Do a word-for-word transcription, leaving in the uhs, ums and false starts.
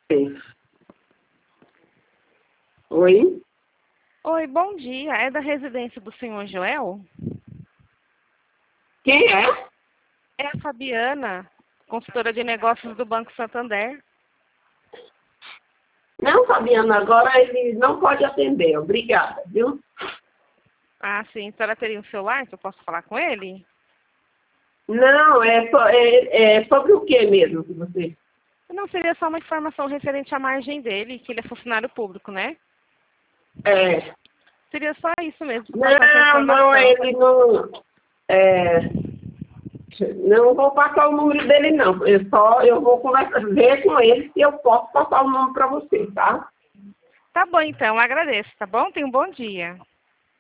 Oi? Oi, bom dia. É da residência do senhor Joel? Quem é? É a Fabiana, consultora de negócios do Banco Santander. Não, Fabiana, agora ele não pode atender. Obrigada, viu? Ah, sim. A senhora teria um celular que eu posso falar com ele? Não, é, so- é, é sobre o que mesmo que você... Não, seria só uma informação referente à margem dele, que ele é funcionário público, né? É, Seria só isso mesmo, passar essa não, não, informação. ele não... É, não vou passar o número dele, não. Eu só eu vou conversar, ver com ele se eu posso passar o número para você, tá? Tá bom, então. Agradeço, tá bom? Tenha um bom dia.